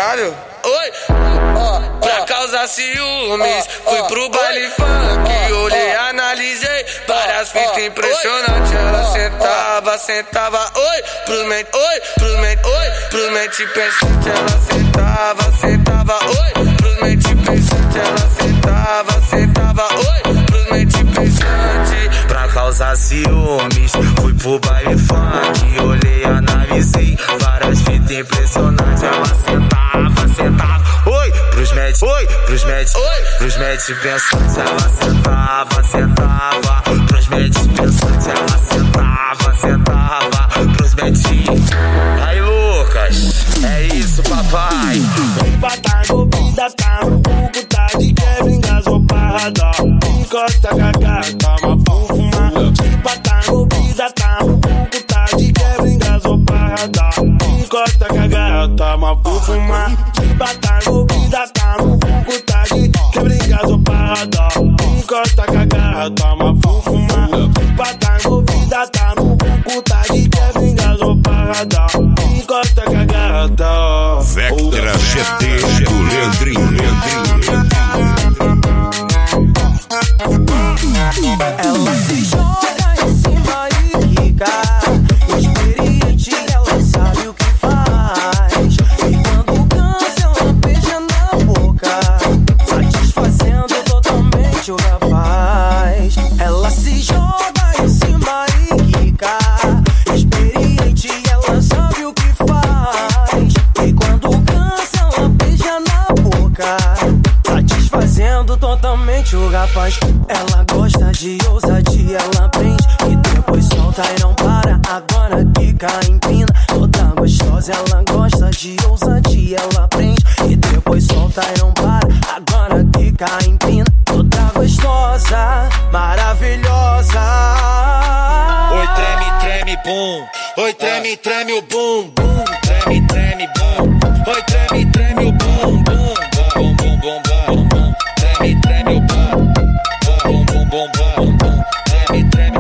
caralho. Oi, pra causar ciúmes, fui pro baile funk, olhei, analisei várias fitas impressionantes. Ela sentava, oi, pros mente pensante. Ela sentava, oi, pros mente pensante. Ela sentava, oi, pros mente pensante. Pra causar ciúmes, fui pro baile funk, olhei, analisei várias fitas impressionantes. Ela sentava, oi, pros mete pensantes. Ela sentava, pros mete pensantes. Ela sentava, pros mete. Aí, Lucas, é isso, papai. Tá envolvida, tá no buco, tá de quebra, engasou parada. Encosta cagada, toma fuma. Tipo, tá envolvida, tá no buco, tá de quebra, engasou parada. Encosta cagada, toma fuma. Tipo, tá envolvida, tá no buco, tá de quebra, engasou parada. Encosta cagada, toma fuma. Tipo, tá envolvida, tá no buco, tá de quebra, engasou parada. Encosta cagada. Vectra GT do Leandrinho. Ela se joga em cima e quica. Experiente, ela sabe o que faz. E quando cansa, ela beija na boca, satisfazendo totalmente o rapaz. Ela se joga em cima e quica. Experiente, ela sabe o que faz. E quando cansa, ela beija na boca, satisfazendo totalmente o rapaz. Ela gosta de ousadia, ela prende e depois solta e não para. Agora quica, empina, toda gostosa. Ela gosta de ousadia, ela prende e depois solta e não para. Agora quica, empina, toda gostosa, maravilhosa. Oi, treme, bum. Oi, treme, o bum, bum. Treme, bum. Oi, treme, o bum, bum. Bum, bum, bum, bum, bum. Treme, o bum. Bum, bum, bum, bum, bum. Treme,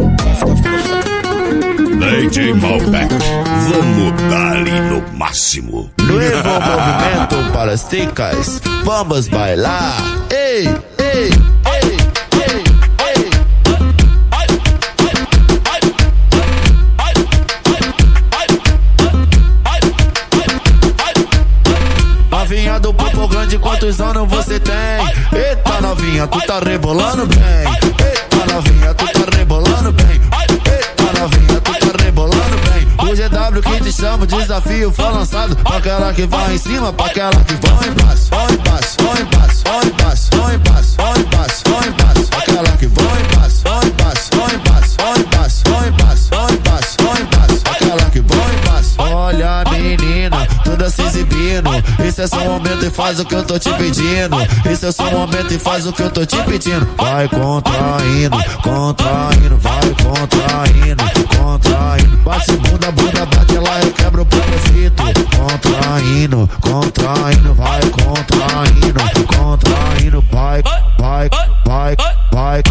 DJ Malbec, vamos dar-lhe no máximo. Nuevo movimento para as ticas, vamos bailar. Ei, ei, ei, ei, ei. Novinha do Papo Grande, quantos anos você tem? Eita novinha, tu tá rebolando bem. Eita novinha, tu tá rebolando bem. Eita novinha, tu tá rebolando bem. O GW que te chama, o desafio foi lançado. Pra aquela que vai em cima, pra aquela que vai embaixo. Vai embaixo, vai embaixo, vai embaixo, vai embaixo, vai embaixo, vai embaixo. Aquela que vai embaixo, vai embaixo, vai embaixo, vai embaixo, vai embaixo, vai embaixo, vai embaixo. Aquela que vai embaixo. Olha menina, toda se exibindo. Esse é seu momento e faz o que eu tô te pedindo. Esse é seu momento e faz o que eu tô te pedindo. Vai contraindo, contraindo, vai contraindo, contraindo. Bate bunda, bate lá, eu quebro o propósito. Contraindo, contraindo, vai contraindo, contraindo, vai, vai, vai, vai.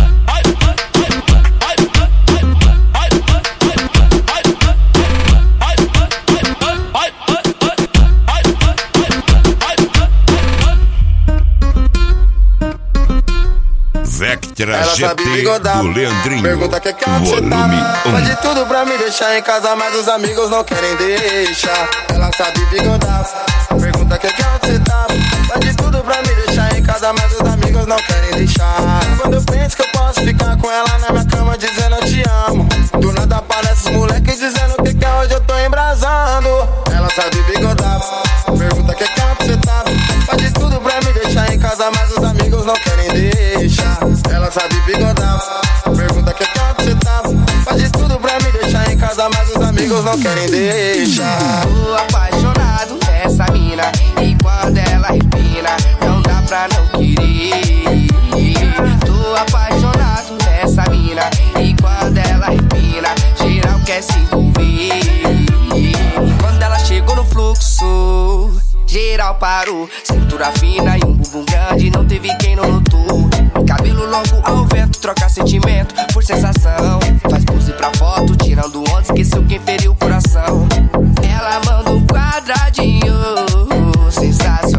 Vectra GT do Leandrinho. Pergunta que onde você tá. Faz de tudo pra me deixar em casa, mas os amigos não querem deixar. Ela sabe bigodar. Pergunta que onde você tá. Faz de tudo pra me deixar em casa, mas os amigos não querem deixar. Quando eu penso que eu posso ficar com ela na minha cama dizendo eu te amo, do nada aparece os moleques dizendo que hoje eu tô embrasando. Ela sabe bigodar. Pergunta que onde você tá. Faz de tudo pra me deixar em casa, mas os amigos não querem deixar. Ela sabe bigodar. Pergunta que onde você tá. Faz de tudo pra me deixar em casa, mas os amigos não querem deixar. Tô apaixonado nessa mina, e quando ela empina, não dá pra não querer. Tô apaixonado nessa mina, e quando ela empina, geral quer se envolver. Quando ela chegou no fluxo, geral parou. Cintura fina e um bumbum grande, não teve quem não notou. Cabelo longo ao vento, troca sentimento por sensação. Faz pose pra foto, tirando onda, esqueceu quem feriu o coração. Ela manda um quadradinho sensacional.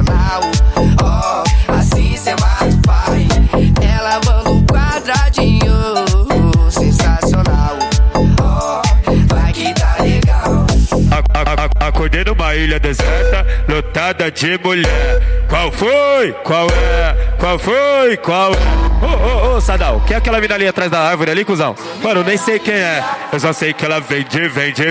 acordei numa ilha deserta, lotada de mulher. Qual foi? Qual é? Qual foi? Qual é? Ô, Sadal, quem é aquela mina ali atrás da árvore ali, cuzão? Mano, nem sei quem é. Eu só sei que ela vende. Oi, vende.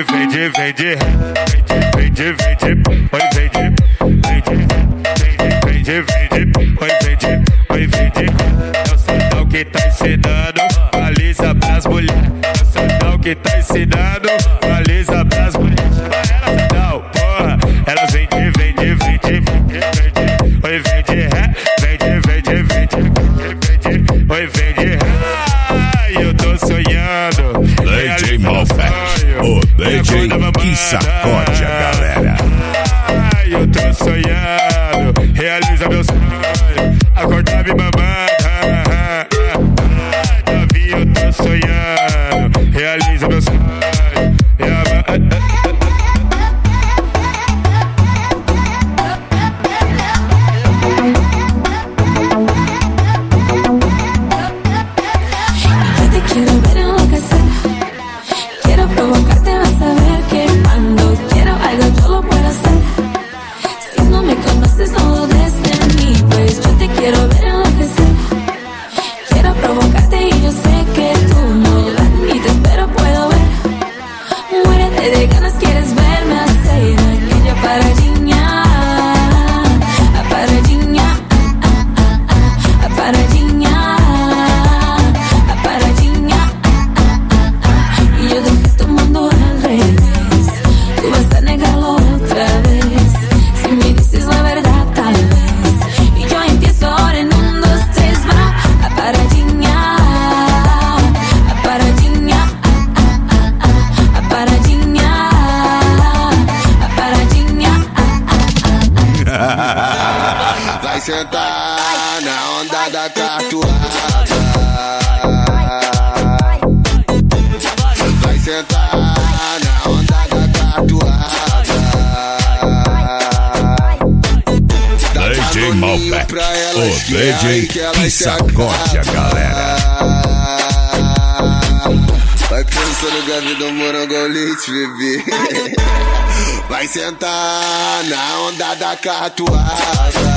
Oi, vende. É o Sadal que tá ensinando baliza pras mulheres. É o Sadal que tá ensinando baliza pras mulheres. Elas Sadal, porra. Elas vende. Oi, vende. Oi, vende. Ai, eu tô sonhando. DJ Malbec, o DJ que sacode a galera. Ai, eu tô sonhando. Realiza meu sonho. Acordar me mamada. Davi, eu tô sonhando. Realiza meu sonho. Vai sentar na onda da catuaba. Vai sentar na onda da catuaba. DJ Malbec, o DJ que sacode a galera. Vai pensando que a vida é um morangolite, bebê. Vai sentar na onda da catuaba.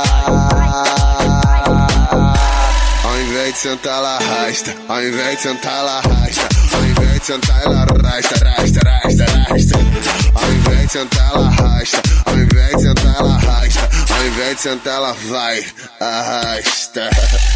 Ao invés de sentar, ela arrasta. Ao invés de sentar, ela arrasta. Ao invés de sentar, ela arrasta. Ao invés de sentar, ela arrasta. Ao invés de sentar, ela arrasta. Ao invés de sentar, ela vai, arrasta.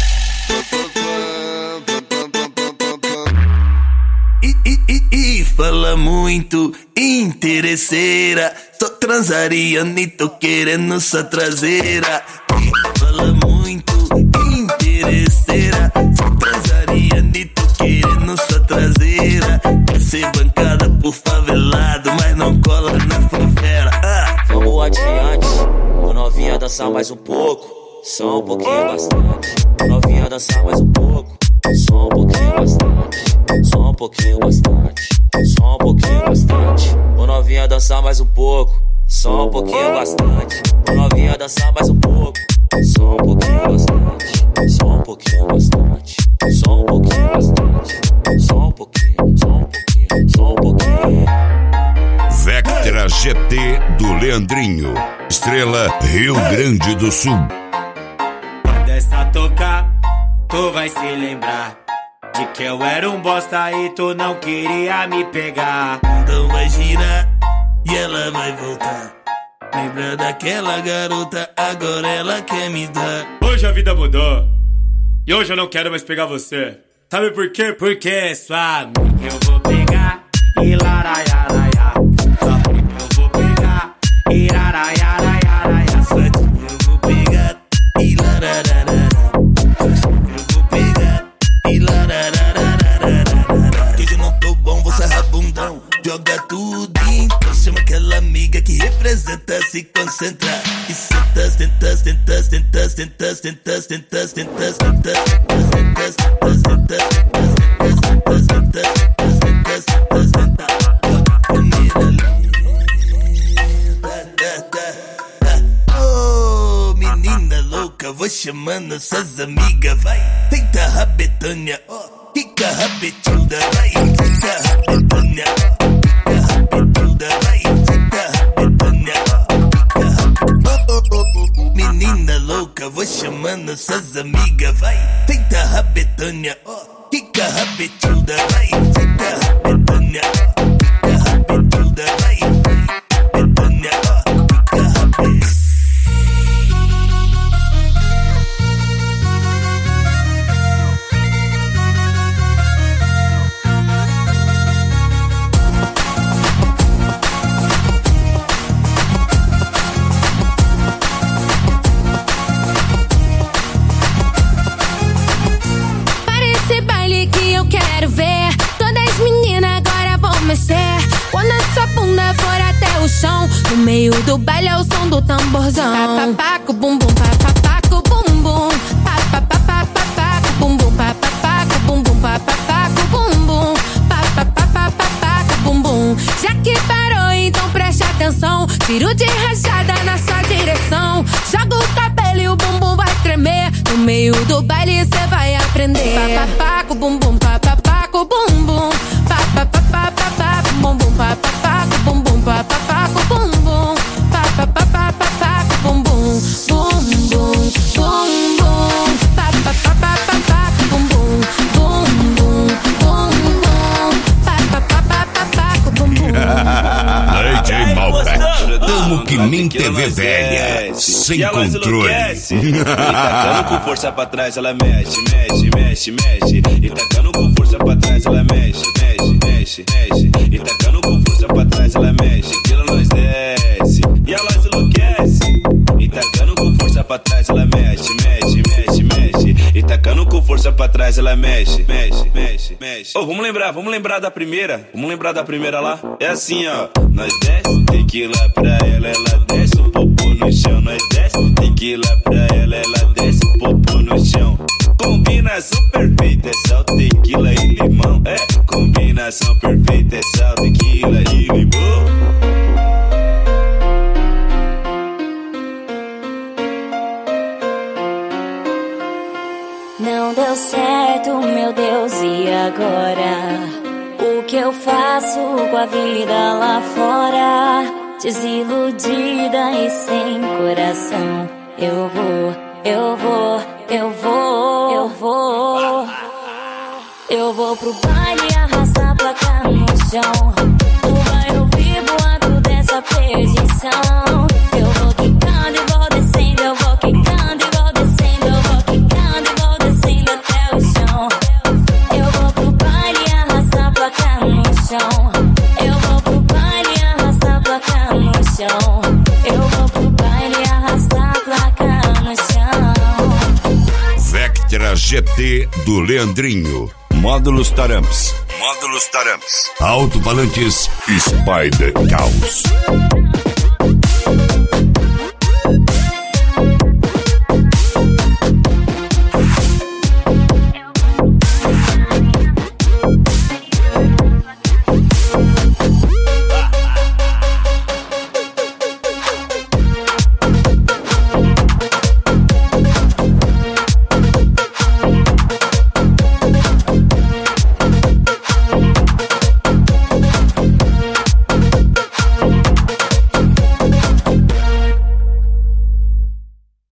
E fala muito interesseira, só transaria, nem tô querendo sua traseira. E fala muito interesseira, só transaria, nem tô querendo sua traseira. Quer ser bancada por favelado, mas não cola na favela. Vamos adiante, ô novinha dançar mais um pouco, só um pouquinho bastante. Novinha dançar mais um pouco, só um pouquinho bastante. Só um pouquinho bastante, só um pouquinho bastante. Ô novinha dançar mais um pouco, só um pouquinho bastante. Ô novinha dançar mais um pouco, só um pouquinho bastante. Só um pouquinho bastante, só um pouquinho bastante. Só um pouquinho, só um pouquinho, só um pouquinho. Vectra GT do Leandrinho, Estrela Rio Grande do Sul. Quando essa tocar, tu vai se lembrar de que eu era um bosta e tu não queria me pegar. Então vai girar e ela vai voltar. Lembra daquela garota, agora ela quer me dar. Hoje a vida mudou e hoje eu não quero mais pegar você. Sabe por quê? Porque sua amiga eu vou pegar e laraiaraia. Sua amiga eu vou pegar e laraiaraia. Sua amiga eu vou pegar e larararara. Eu vou pegar e larararara. Que hoje eu não tô bom, você é rabundão. Joga tudo então, chama aquela amiga que representa, se concentra. E senta, senta, senta, senta, senta, senta, senta, senta, senta, oh, menina louca, vou chamando suas amigas, vai. Tenta rabetânia, fica rabetuda, vai. Tenta rabetânia, fica rabetuda, vai. Tenta rabetânia. No meio do baile é o som do tamborzão. Papapaco, bum bum, papapaco, bum bum. Papapapapaco, bum bum, papapaco, bum bum, papapaco, bum bum. Papapapapaco, bum bum. Já que parou, então preste atenção. Tiro de rajada na sua direção. Joga o cabelo e o bumbum vai tremer. No meio do baile cê vai aprender. Papapaco, bum bum, papapaco, bum bum. Papapapapaco, bum bum, papapaco, bum bum, papapaco, bum bum. Papapapapaco, bum bum, bum bum, bum bum. Papapapapaco, bum bum, bum bum, bum bum. Papapapapaco, bum bum. DJ Malbec, tamo que nem TV velha, sem controle. E tacando com força pra trás, ela mexe, mexe, mexe, mexe. E tacando com força pra trás, ela mexe, mexe, mexe, mexe. E tacando com força pra trás, ela mexe. Que ela nós desce, e ela se enlouquece. E tacando com força pra trás, ela mexe, mexe, mexe, mexe. E tacando com força pra trás, ela mexe, mexe, mexe, mexe. Oh, vamos lembrar da primeira. Vamos lembrar da primeira lá. É assim, ó. Nós desce, tequila pra ela desce o popô no chão. Nós desce, tequila pra ela desce o popô no chão. Combinação perfeita, é sal, tequila e limão. É, combinação perfeita, é sal, tequila e limão. Não deu certo, meu Deus, e agora? O que eu faço com a vida lá fora? Desiludida e sem coração. Eu vou pro baile arrastar a placa no chão. Tu vai ouvir boato dessa perdição. Eu vou quicando e vou descendo, eu vou quicando e vou descendo, eu vou quicando e vou descendo até o chão. Eu vou pro baile arrastar a placa no chão. Eu vou pro baile arrastar a placa no chão. Eu vou pro baile arrastar a placa no chão. Vectra GT do Leandrinho. Módulos Taramps. Módulos Taramps. Alto-falantes Spider Caos.